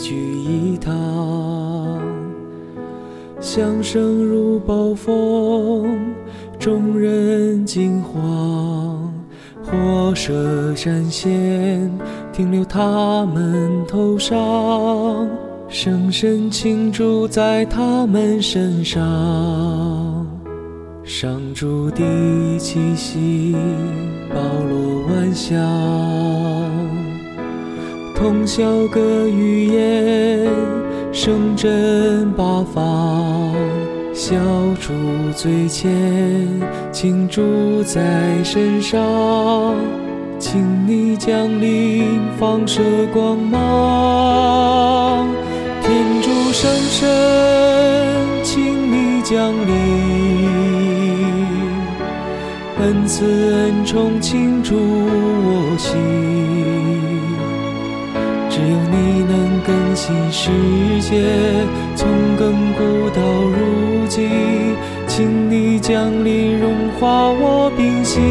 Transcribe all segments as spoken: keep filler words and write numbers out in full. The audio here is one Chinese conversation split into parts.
聚一堂。响声如暴风，众人惊慌。火射闪现，停留他们头上，深深倾注在他们身上。上主的气息包罗万象，通晓各语言，声震八方。小主最前，倾注在身上，请你降临，放射光芒。天主圣神，请你降临，恩赐恩宠倾注我心。只有你能更新世界，从亘古到如今，请你降临融化我冰心。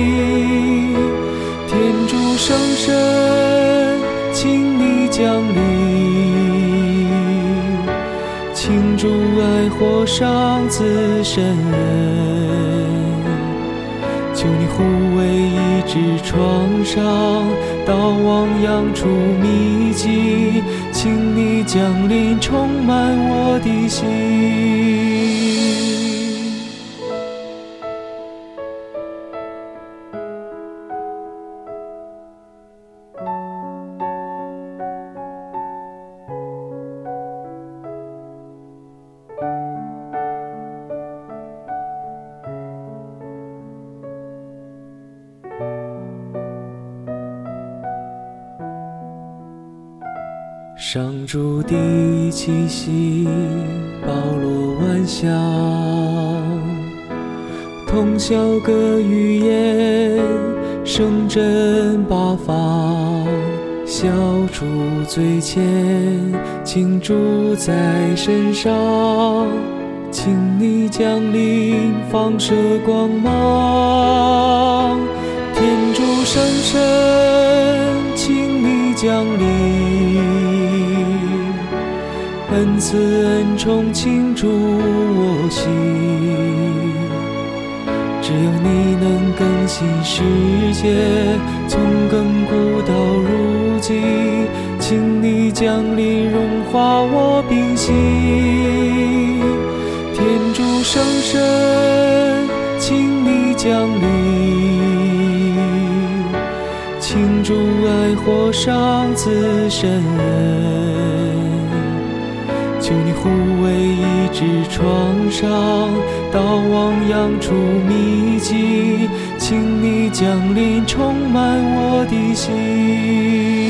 天主圣神，请你降临，倾注爱火上滋深恩。求你护卫医治创伤，到亡养出秘籍，请你降临充满我的心。上主的气息包罗万象，通晓各语言，声震八方。小主最前，倾注在身上，请你降临，放射光芒。天主圣神，请你降临，恩赐恩宠倾注我心。只有你能更新世界，从亘古到如今，请你降临融化我冰心。天主圣神，请你降临，倾注爱火上滋深恩。求你护卫医治创伤，到亡养出秘籍，请你降临充满我的心。